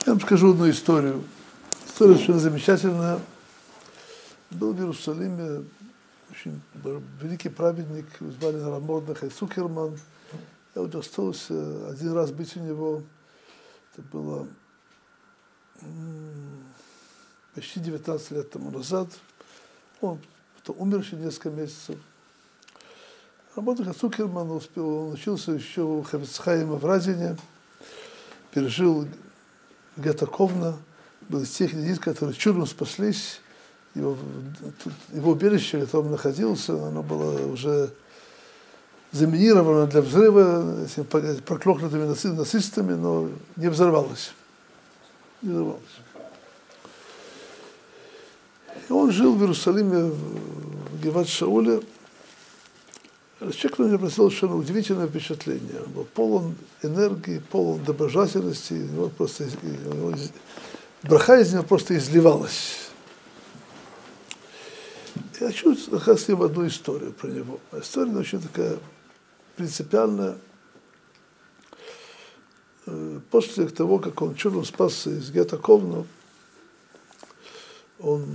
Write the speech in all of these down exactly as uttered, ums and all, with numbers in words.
Я вам скажу одну историю. История очень замечательная. Был в Иерусалиме очень великий праведник, звали Мордехай Цукерман. Я удостоился один раз быть у него. Это было почти девятнадцать лет тому назад. Он умер еще несколько месяцев. Мордехай Цукерман успел, он учился еще у Хафец Хаима в Разине, пережил гетто Ковна, был из тех людей, которые чудом спаслись. Его, его убежище, где он находился, оно было уже заминировано для взрыва этими проклятыми нацистами, но не взорвалось. Не взорвалось. И он жил в Иерусалиме, в Геват-Шауле. Человек на меня произвел совершенно удивительное впечатление. Он был полон энергии, полон доброжелательности. Его просто, его, браха из него просто изливалась. Я хочу рассказать вам одну историю про него. История очень такая принципиальная. После того, как он чудом спасся из гетто Ковна, он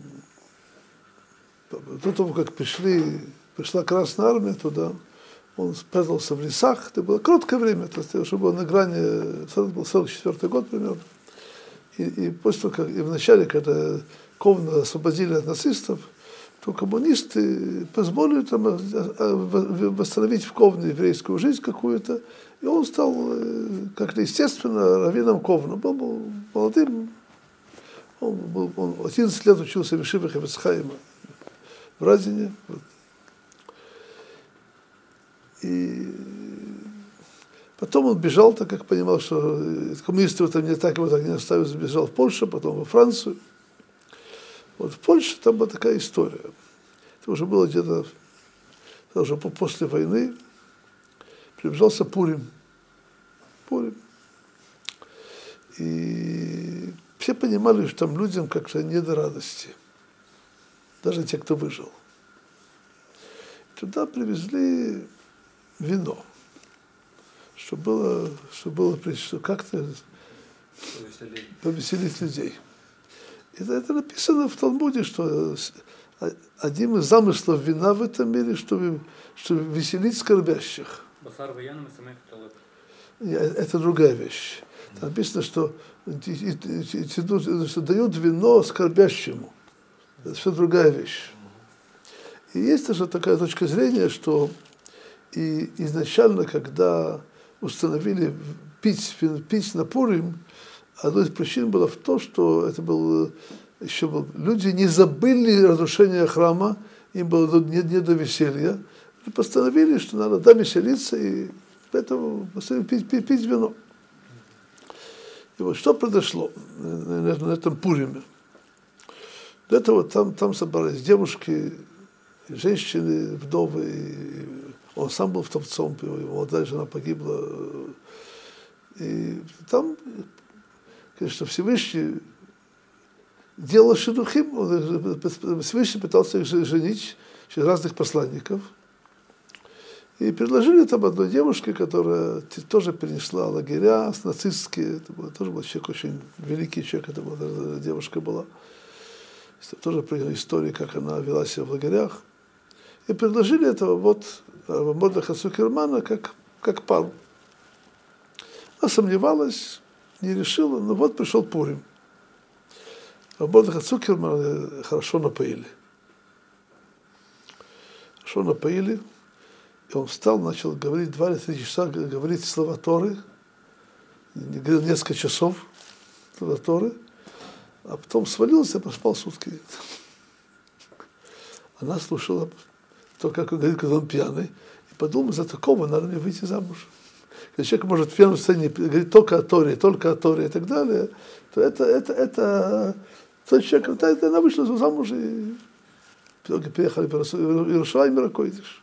до того, как пришли, пришла Красная Армия туда, он спрятался в лесах. Это было короткое время, это уже было на грани, это был сорок четвёртый год примерно. И, и после того, как и в начале, когда Ковна освободили от нацистов, то коммунисты позволили там восстановить в Ковне еврейскую жизнь какую-то, и он стал, как-то естественно, раввином Ковна. Был, был молодым, он, был, он одиннадцать лет учился в Ешиве Хафец Хаима в Разине. Вот. И потом он бежал, так как понимал, что коммунисты там не так его так не оставили, бежал в Польшу, потом во Францию. Вот в Польше там была такая история. Это уже было где-то, уже после войны, приближался Пурим. Пурим. И все понимали, что там людям как-то не до радости. Даже те, кто выжил. Туда привезли вино, чтобы было, чтобы было, что как-то повеселить, повеселить людей. Это, это написано в Талмуде, что один из замыслов вина в этом мире, чтобы, чтобы веселить скорбящих. Это другая вещь. Там написано, что, что дают вино скорбящему. Это все другая вещь. И есть даже такая точка зрения, что и изначально, когда установили пить, пить на Пурим, одной из причин было в том, что это был еще был, люди не забыли разрушение храма, им было не, не до веселья, и постановили, что надо да, веселиться, и поэтому постановили пить, пить, пить вино. И вот что произошло на, на, на этом Пуриме? Для этого там, там собрались девушки, женщины, вдовы, и он сам был вдовцом, его молодая жена погибла. И там, конечно, Всевышний делал шидухим, Всевышний пытался их женить через разных посланников. И предложили там одной девушке, которая тоже перенесла лагеря нацистские. Это был, тоже был человек, очень великий человек, это была, девушка была. Это тоже история, как она вела себя в лагерях. И предложили этого вот Мордехая Цукермана как, как пару. Она сомневалась, не решила, но вот пришел Пурим. А Мордехая Цукермана хорошо напоили. Хорошо напоили. И он встал, начал говорить два или три часа, говорить слова Торы. Говорил несколько часов слова Торы. А потом свалился и поспал сутки. Она слушала то, как он говорит, когда он пьяный. И подумала, за такого надо мне выйти замуж. Когда человек может в пьяном состоянии говорить только о Торе, только о Торе и так далее, то это, это, это тот человек, это, она вышла замуж и переехали в Иерусалим и Ракойдиш.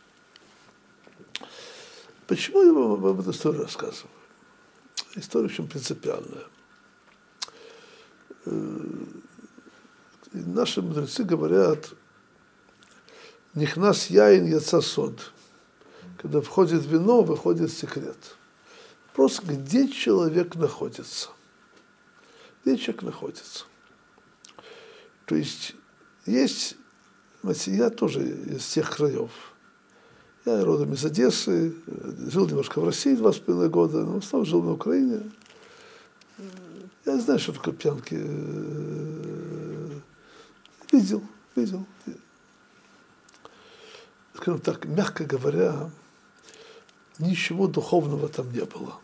Почему я вам об этой истории рассказываю? История очень принципиальная. Наши мудрецы говорят, нихнас яин яца сод. Когда входит вино, выходит секрет. Вопрос, где человек находится. где человек находится. То есть есть, я тоже из тех краев. Я родом из Одессы, жил немножко в России два с половиной года, но в основном жил на Украине. Я знаю, что такое пьянки. Видел, видел. Скажем так, мягко говоря, ничего духовного там не было.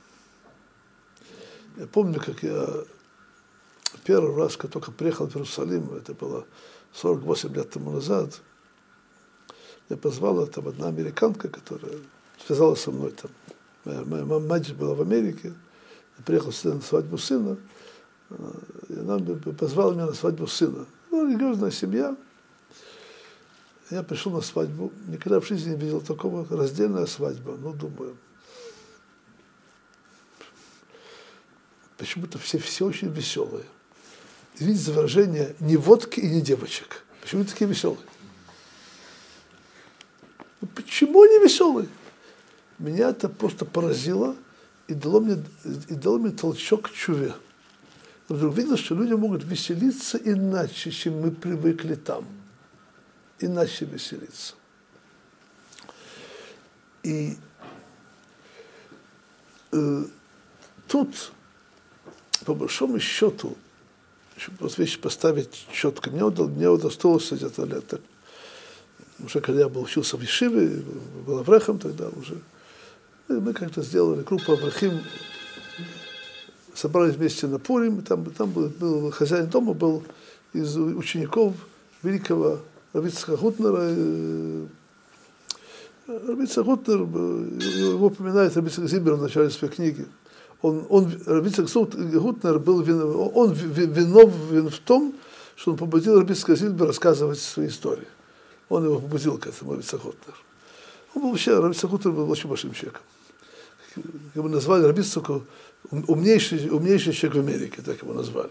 Я помню, как я первый раз, когда только приехал в Иерусалим, это было сорок восемь лет тому назад, я позвала там одна американка, которая связалась со мной там. Моя, моя мать была в Америке, я приехал сюда на свадьбу сына, и она позвала меня на свадьбу сына. Ну, религиозная семья. Я пришел на свадьбу, никогда в жизни не видел такого, раздельная свадьба. Ну, думаю, почему-то все, все очень веселые. Извините за выражение, ни водки и ни девочек. Почему такие веселые? Ну, почему они веселые? Меня это просто поразило и дало мне, и дало мне толчок к чуве. Я вдруг видел, что люди могут веселиться иначе, чем мы привыкли там. Иначе веселиться. И э, тут, по большому счету, чтобы вот вещи поставить четко, мне, удалось, мне удостоилось где-то лет так, уже когда я был, учился в Ешиве, был аврехом тогда уже, и мы как-то сделали группу аврехим, собрались вместе на Пурим, там, там был, был хозяин дома, был из учеников великого Раби Ицхак Гутнера. Раби Ицхак Гутнер, его упоминает Раби Ицхак Зильбер в начале своей книги. Он, он, Раби Ицхак Гутнер был винов, он виновен в том, что он побудил Раби Ицхака Зильбера рассказывать свои истории. Он его побудил к этому, Раби Ицхак Гутнер. Он был вообще, Раби Ицхак Гутнер был очень большим человеком. Его назвали Раби Ицхаку умнейший, умнейший человек в Америке, так его назвали.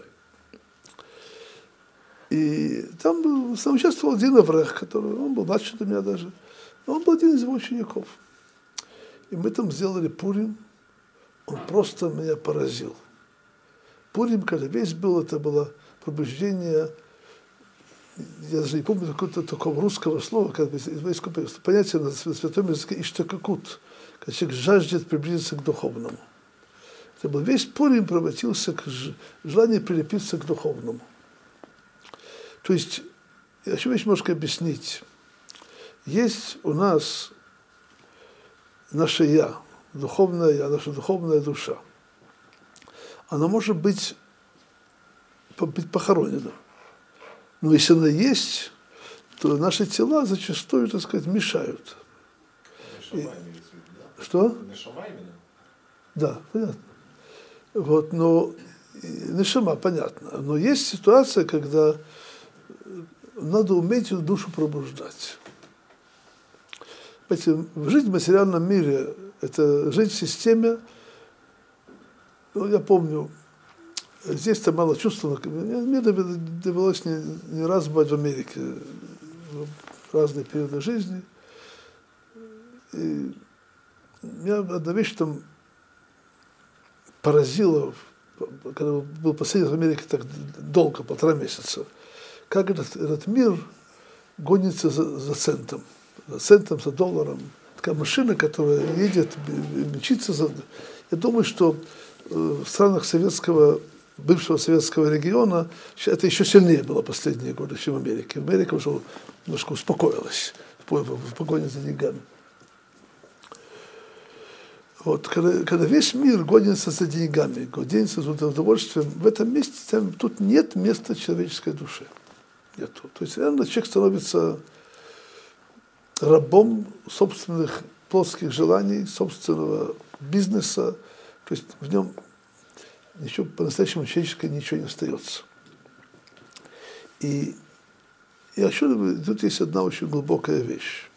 И там был, там участвовал один аврех, который, он был младше до меня даже, он был один из его учеников. И мы там сделали Пурим, он просто меня поразил. Пурим, когда весь был, это было пробуждение, я даже не помню какого-то такого русского слова, как бы, понятие на святом языке иштакакут, когда человек жаждет приблизиться к духовному. Это был весь Пурим превратился к желанию прилепиться к духовному. То есть, я хочу немножко объяснить. Есть у нас наше «я», духовное «я», наша духовная душа. Она может быть, быть похоронена. Но если она есть, то наши тела зачастую, так сказать, мешают. И, что? Да, понятно. Вот, но нешама, понятно. Но есть ситуация, когда надо уметь душу пробуждать. Понимаете, жить в материальном мире – это жить в системе. Ну, я помню, здесь-то мало чувствовано. Мне довелось не, не раз бывать в Америке в разные периоды жизни. И меня одна вещь там поразила, когда был последний в Америке так долго, полтора месяца. Как этот, этот мир гонится за, за центом, за центом, за долларом. Такая машина, которая едет, мчится за... Я думаю, что в странах советского, бывшего советского региона это еще сильнее было последние годы, чем в Америке. Америка уже немножко успокоилась в погоне за деньгами. Вот, когда, когда весь мир гонится за деньгами, гонится за удовольствием, в этом месте там, тут нет места человеческой души. Нету. То есть, реально, человек становится рабом собственных плотских желаний, собственного бизнеса. То есть, в нем ничего по-настоящему человеческого ничего не остается. И, и отсюда тут есть одна очень глубокая вещь.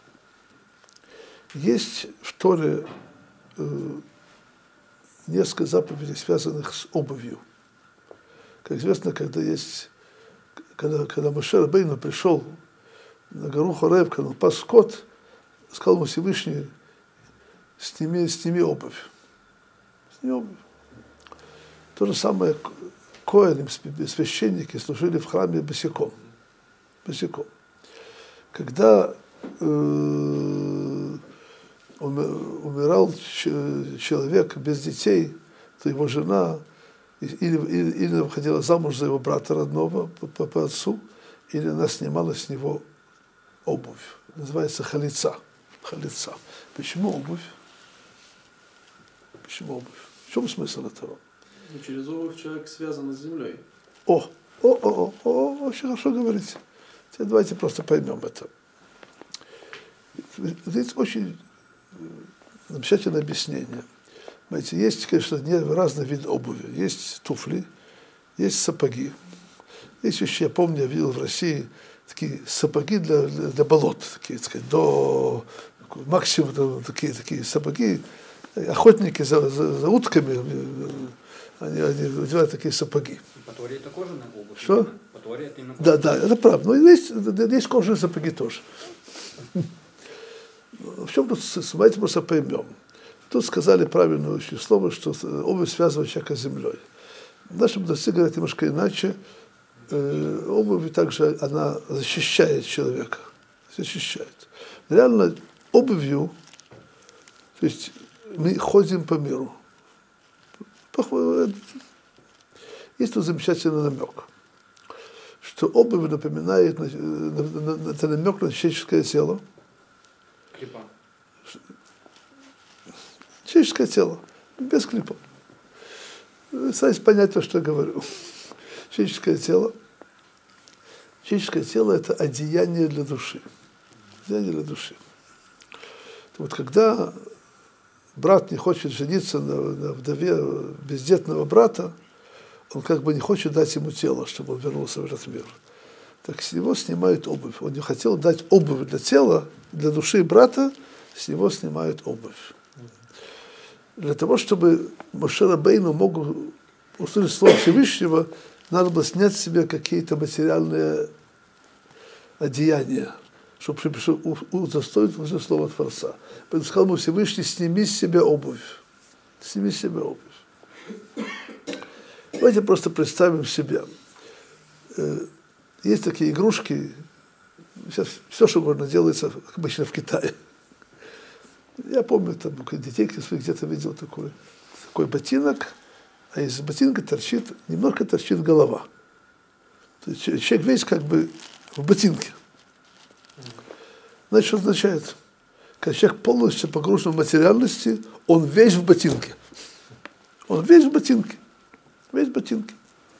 Есть в Торе э, несколько заповедей, связанных с обувью. Как известно, когда есть Когда, когда Моше Рабейну пришел на гору Хорев, когда он пас скот, сказал ему Всевышний, сними, сними обувь. Сними обувь. То же самое коэны, священники служили в храме босиком. Босиком. Когда э, умирал человек без детей, то его жена или, или, или выходила замуж за его брата родного по, по, по отцу, или она снимала с него обувь. Называется халица. Халица. Почему обувь? Почему обувь? В чем смысл этого? Ну, через обувь человек связан с землей. О, о, о, о, о, очень хорошо говорите. Теперь давайте просто поймем это. Здесь очень замечательное объяснение. Знаете, есть, конечно, разные виды обуви. Есть туфли, есть сапоги. Есть еще, я помню, я видел в России такие сапоги для, для, для болот, такие, так сказать, до максимум такие, такие сапоги. Охотники за, за, за утками, они, они одевают такие сапоги. По Торе это кожаная обувь. Что? По Торе это именно Да, да, это правда. Но есть, есть кожаные сапоги тоже. В чем тут, давайте просто поймем. Тут сказали правильное очень слово, что обувь связывает человека с землей. Наши мудрецы говорят немножко иначе. Э, обувь также, она защищает человека. Защищает. Реально, обувью, то есть мы ходим по миру. Есть тут замечательный намек, что обувь напоминает, это намек на человеческое тело. клипа. Человеческое тело, без клипа. Старайтесь понять то, что я говорю. Человеческое тело. Человеческое тело – это одеяние для души. Одеяние для души. Вот когда брат не хочет жениться на, на вдове бездетного брата, он как бы не хочет дать ему тело, чтобы он вернулся в этот мир. Так с него снимают обувь. Он не хотел дать обувь для тела, для души брата, с него снимают обувь. Для того, чтобы Моше Рабейну мог услышать слово Всевышнего, надо было снять с себя какие-то материальные одеяния, чтобы удостоить уже слово Творца. Поэтому сказал ему Всевышний: сними с себя обувь. Сними с себя обувь. Давайте просто представим себя. Есть такие игрушки, сейчас все, что угодно делается, обычно в Китае. Я помню, там детей своих где-то видел такой, такой ботинок, а из ботинка торчит, немножко торчит голова. То есть человек весь как бы в ботинке. Знаете, что означает? Когда человек полностью погружен в материальности, он весь в ботинке. Он весь в ботинке. Весь в ботинке.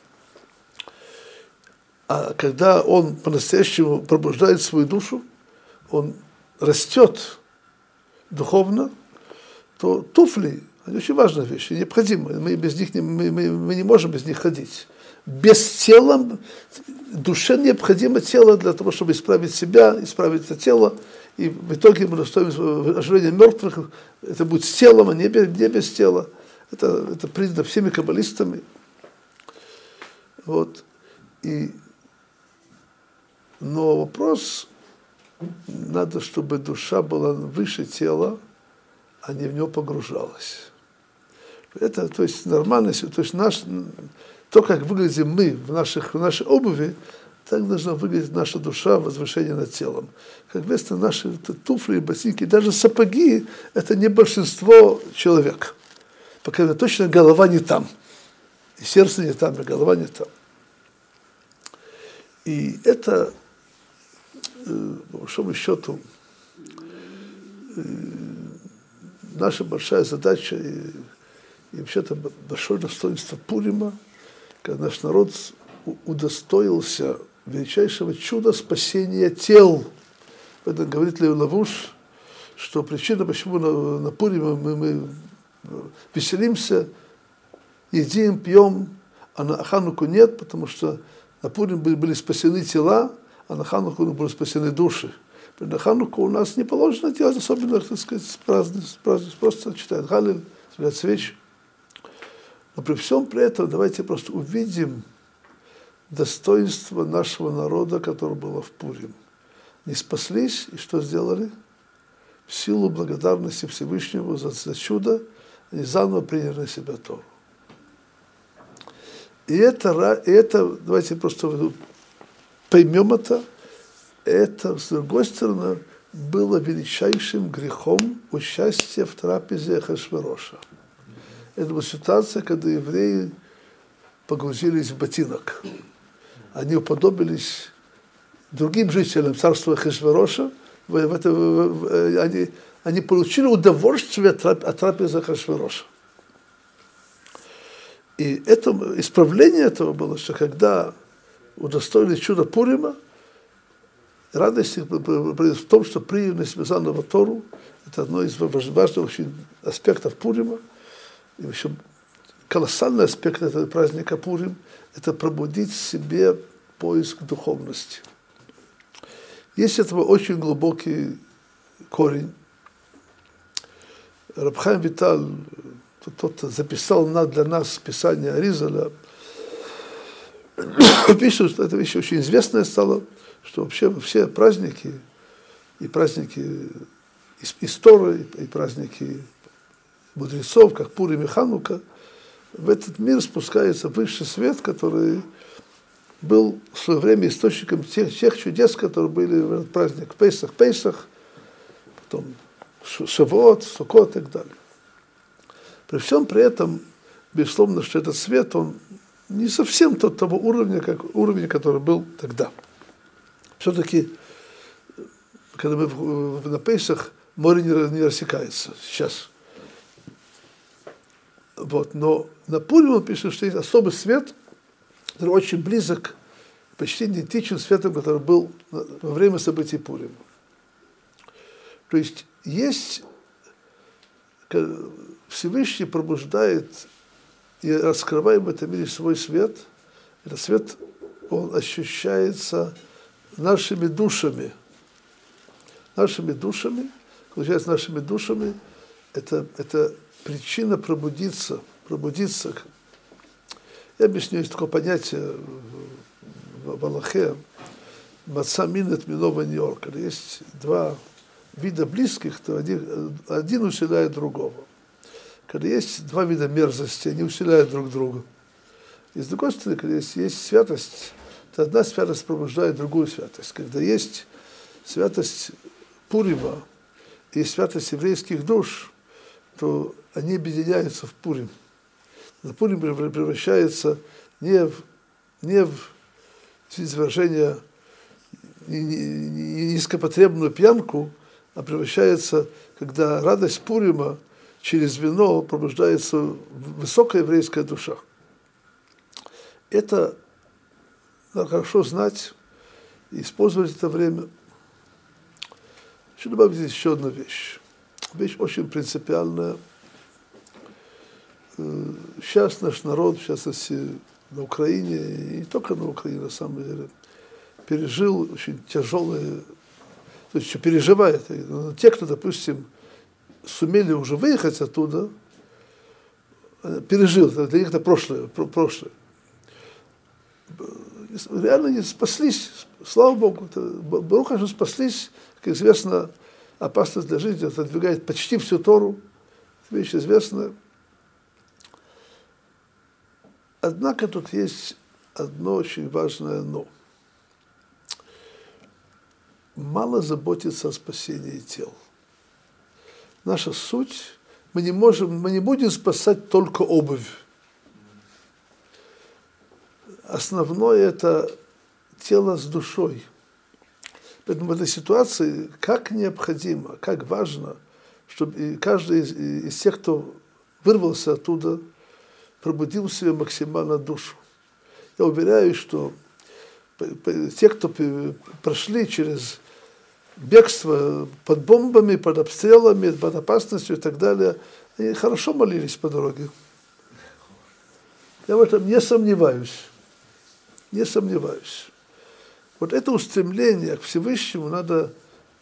А когда он по-настоящему пробуждает свою душу, он растет духовно, то туфли, они очень важная вещь, необходимы. Мы, без них не, мы, мы, мы не можем без них ходить. Без тела, душе необходимо тело для того, чтобы исправить себя, исправить это тело, и в итоге мы достоим оживления мертвых, это будет с телом, а не без, не без тела. Это, это признано всеми каббалистами. Вот. И, но вопрос, надо, чтобы душа была выше тела, а не в него погружалась. Это, то есть, нормально, то есть, наш, то, как выглядим мы в, наших, в нашей обуви, так должна выглядеть наша душа, возвышение над телом. Как вместо наши туфли, ботинки, даже сапоги, это не большинство человек. Пока точно голова не там. И сердце не там, и голова не там. И это, по большому счету, наша большая задача и, и вообще-то большое достоинство Пурима, когда наш народ удостоился величайшего чуда спасения тел. Это говорит Лев Лавуш, что причина, почему на, на Пуриме мы, мы веселимся, едим, пьем, а на Хануку нет, потому что на Пурим были, были спасены тела, а на Хануку были спасены души. На Хануку у нас не положено делать особенно, так сказать, праздность, праздность, просто читают Галиль, зажигают свечи. Но при всем при этом давайте просто увидим достоинство нашего народа, которое было в Пурим. Не спаслись, и что сделали? В силу благодарности Всевышнему за, за чудо, они заново приняли на себя Тору. И это, и это, давайте просто поймем это, это, с другой стороны, было величайшим грехом участия в трапезе Ахашвероша. Это была ситуация, когда евреи погрузились в ботинок. Они уподобились другим жителям царства Ахашвероша. В это, в, они, они получили удовольствие от, от трапезы Ахашвероша. И это, исправление этого было, что когда удостоились чуда Пурима, радость в том, что приняли на себя заново Тору. Это одно из важных очень аспектов Пурима. И еще колоссальный аспект этого праздника Пурим – это пробудить в себе поиск духовности. Есть этого очень глубокий корень. Рав Хаим Виталь, тот записал для нас Писание Аризаля, пишет, что эта вещь очень известная стала, что вообще все праздники, и праздники истории, и праздники мудрецов, как Пурим и Ханука, в этот мир спускается высший свет, который был в свое время источником тех, тех чудес, которые были в этот праздник. Пейсах, Пейсах, потом Шавуот, Суккот и так далее. При всем при этом, безусловно, что этот свет, он не совсем тот того уровня, как уровень, который был тогда. Все-таки, когда мы на Пейсах, море не, не рассекается сейчас. Вот. Но на Пурим он пишет, что есть особый свет, который очень близок, почти идентичен свету, который был во время событий Пурима. То есть есть, Всевышний пробуждает и раскрывает в этом мире свой свет. Этот свет, он ощущается нашими душами. Нашими душами, получается, нашими душами, это, это причина пробудиться, пробудиться. Я объясню, есть такое понятие в Аллахе, маца минет минова Нью-Йорк. Есть два вида близких, то один, один усиляет другого. Когда есть два вида мерзости, они усиляют друг друга. И с другой стороны, когда есть, есть святость, то одна святость пробуждает другую святость. Когда есть святость Пурима и святость еврейских душ, то они объединяются в Пурим. На Пурим превращается не в, не в выражение низкопотребную пьянку, а превращается, когда радость Пурима через вино пробуждается высокая еврейская душа. Это надо хорошо знать и использовать это время. Еще добавить здесь еще одну вещь. Вещь очень принципиальная. Сейчас наш народ, в частности на Украине, и не только на Украине, на самом деле, пережил очень тяжелые, то есть еще переживает. Но те, кто, допустим, сумели уже выехать оттуда, пережил, для них это прошлое, прошлое. Реально не спаслись, слава Богу, Барух Ашем спаслись, как известно, опасность для жизни отодвигает почти всю Тору, вещь известная. Однако тут есть одно очень важное «но». Мало заботиться о спасении тел. Наша суть, мы не можем, мы не будем спасать только обувь. Основное это тело с душой. Поэтому в этой ситуации как необходимо, как важно, чтобы каждый из, из тех, кто вырвался оттуда, пробудил в себе максимально душу. Я уверяю, что те, кто прошли через бегство под бомбами, под обстрелами, под опасностью и так далее, они хорошо молились по дороге. Я в этом не сомневаюсь. Не сомневаюсь. Вот это устремление к Всевышнему надо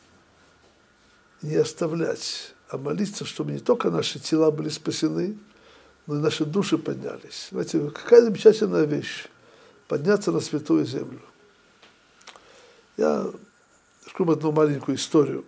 не оставлять, а молиться, чтобы не только наши тела были спасены, но и наши души поднялись. Знаете, какая замечательная вещь – подняться на святую землю. Я расскажу одну маленькую историю.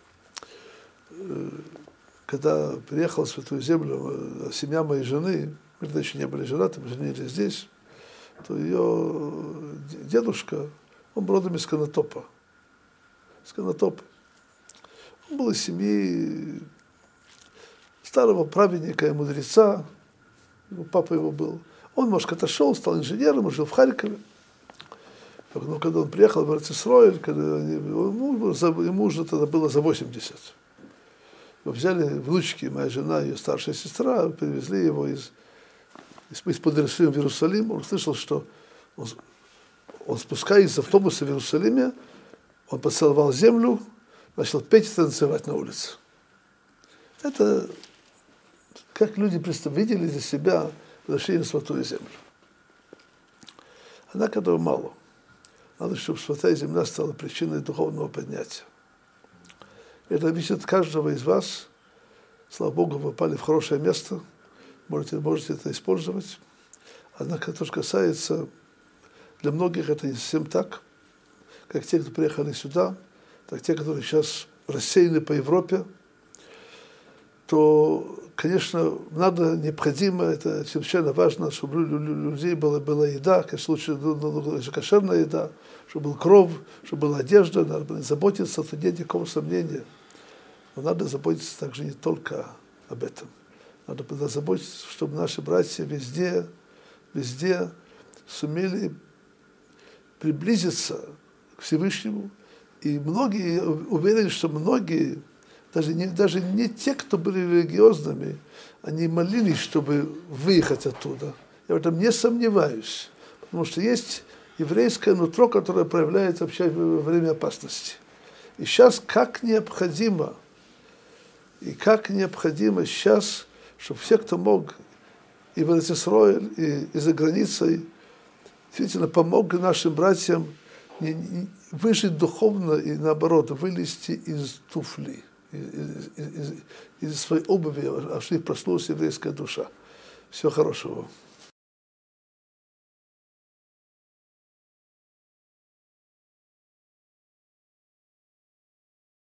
Когда приехал в святую землю, семья моей жены, мы тогда еще не были женаты, мы женились здесь, то ее дедушка, он был родом из Конотопа. Из Конотопа. Он был из семьи старого праведника и мудреца. Его папа его был. Он немножко отошел, стал инженером, жил в Харькове. Но когда он приехал в Эрец-Исроэль, когда они, ему, ему уже тогда было за восемьдесят. Его взяли внучки, моя жена, ее старшая сестра, привезли его из, из, из-под Иерусалима в Иерусалим. Он услышал, что он, он спускаясь из автобуса в Иерусалиме, он поцеловал землю, начал петь и танцевать на улице. Это как люди видели для себя возвращение в Святую Землю. Однако этого мало. Надо, чтобы Святая Земля стала причиной духовного поднятия. Это зависит от каждого из вас. Слава Богу, вы попали в хорошее место. Можете, можете это использовать. Однако то, что касается, для многих это не совсем так, как те, кто приехали сюда, так те, которые сейчас рассеяны по Европе, то, конечно, надо, необходимо, это чрезвычайно важно, чтобы у людей была, была еда, как в случае кошерная еда, чтобы был кров, чтобы была одежда, надо было заботиться, то нет никакого сомнения. Но надо заботиться также не только об этом. Надо было заботиться, чтобы наши братья везде, везде сумели приблизиться к Всевышнему. И многие, уверены, что многие, даже не, даже не те, кто были религиозными, они молились, чтобы выехать оттуда. Я в этом не сомневаюсь. Потому что есть еврейское нутро, которое проявляется вообще во время опасности. И сейчас как необходимо, и как необходимо сейчас, чтобы все, кто мог, и в Эрец-Исроэль, и, и за границей, действительно помог нашим братьям не, не, выжить духовно и, наоборот, вылезти из туфли, из, из, из, из своей обуви, а в них проснулась еврейская душа. Всего хорошего.